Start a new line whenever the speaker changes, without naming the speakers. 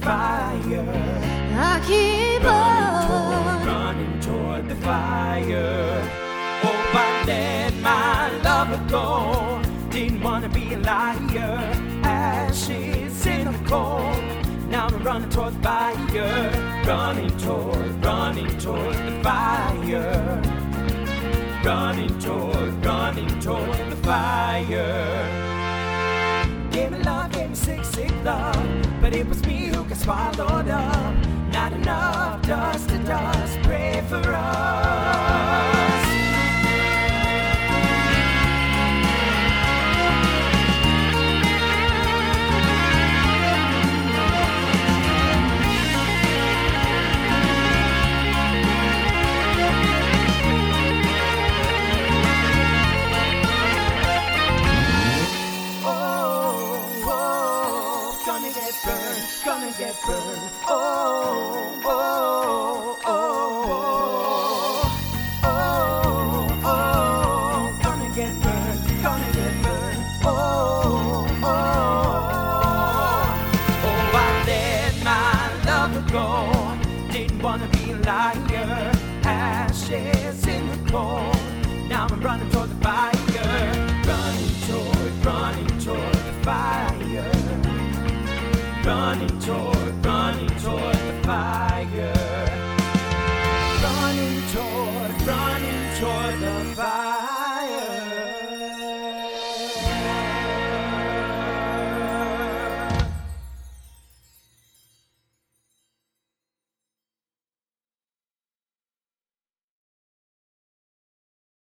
fire.
I keep on
Running toward the fire. Oh, I let my lover go. Didn't wanna be a liar. Ashes in the cold. Now I'm running toward the fire. Running toward the fire. Running toward the fire. Gave me love, gave me sick, sick love. But it was me who got swallowed up. Not enough dust to dust. Pray for us. Gonna get burned. Oh, oh, oh, oh, oh, oh, gonna get burned. Gonna get burned. Oh, oh, oh, I let my lover go. Didn't wanna be a liar. Ashes in the cold. Now I'm running toward the fire. Running toward the fire. Running toward the fire. Running toward the fire.